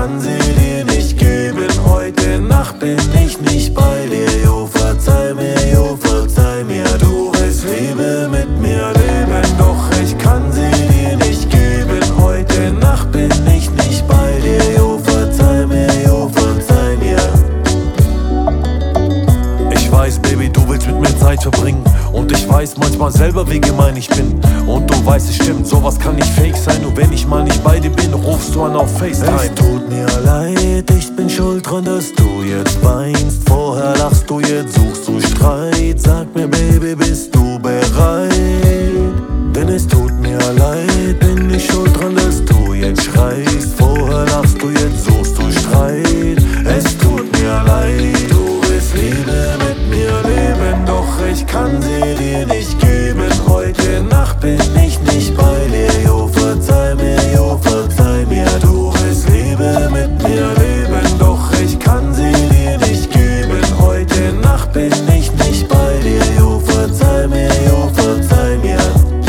kann sie dir nicht geben. Heute Nacht bin ich nicht bei dir, jo, verzeih mir, jo, verzeih mir. Du willst Liebe mit mir leben, doch ich kann sie dir nicht geben. Heute Nacht bin ich nicht bei dir, jo, verzeih mir, jo, verzeih mir. Ich weiß, Baby, du willst mit mir Zeit verbringen, und ich weiß manchmal selber, wie gemein ich bin. Und du weißt, es stimmt, sowas kann nicht fake sein. Nur wenn ich mal nicht bei dir bin, rufst du an auf FaceTime. Es tut mir leid, ich bin schuld dran, dass du jetzt weinst. Vorher lachst du, jetzt suchst du Streit. Sag mir, Baby, bist du bereit? Denn es tut mir leid, bin ich schuld dran, dass du jetzt schreist. Vorher lachst du, jetzt suchst du Streit. Es tut mir leid, du willst Liebe mit mir leben, doch ich kann sie dir nicht geben. Heute Nacht bin ich nicht bei dir, jo, verzeih mir, jo, verzeih mir. Du willst Liebe mit mir leben, doch ich kann sie dir nicht geben. Heute Nacht bin ich nicht bei dir, jo, verzeih mir, jo, verzeih mir.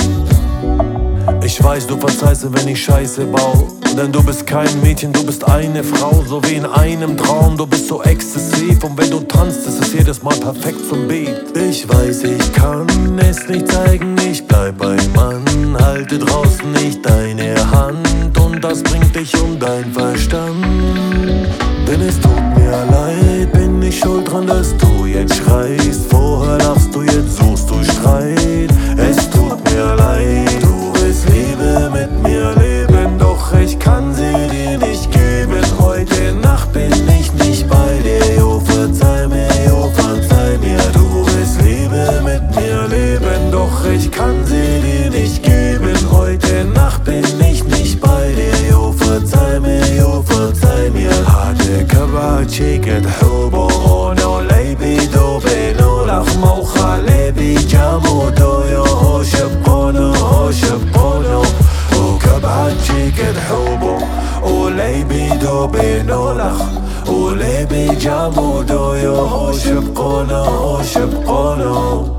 Ich weiß, du verzeihst, wenn ich Scheiße bau, denn du bist kein Mädchen, du bist eine Frau, so wie in einem Traum. Du bist so exzessiv, und wenn du tanzt, ist es jedes Mal perfekt zum Beat. Ich weiß, ich kann es nicht zeigen, ich bleib ein Mann. Halte draußen nicht deine Hand, und das bringt dich um dein Verstand. Denn es tut mir leid, bin ich schuld dran, dass du jetzt schreist. Vorher lachst du, jetzt suchst du Streit. Es tut mir leid, du willst Liebe mit mir leben, doch ich kann sie dir nicht geben. Heute Nacht bin ich nicht bei dir, jo, verzeih mir, jo, verzeih mir. Du willst Liebe mit mir leben, doch ich kann sie dir nicht geben. Heute Nacht bin ich nicht bei dir, jo, verzeih mir, jo, verzeih mir. هاتك بعشقة حبه نولي بيدو بينو لخمة وخالبي جامودو يو هوش بقونو هوش بقونو وكبعشقة حبه ولي بيدو بينو لخ ولي بيجامودو يو هوش بقونو هوش بقونو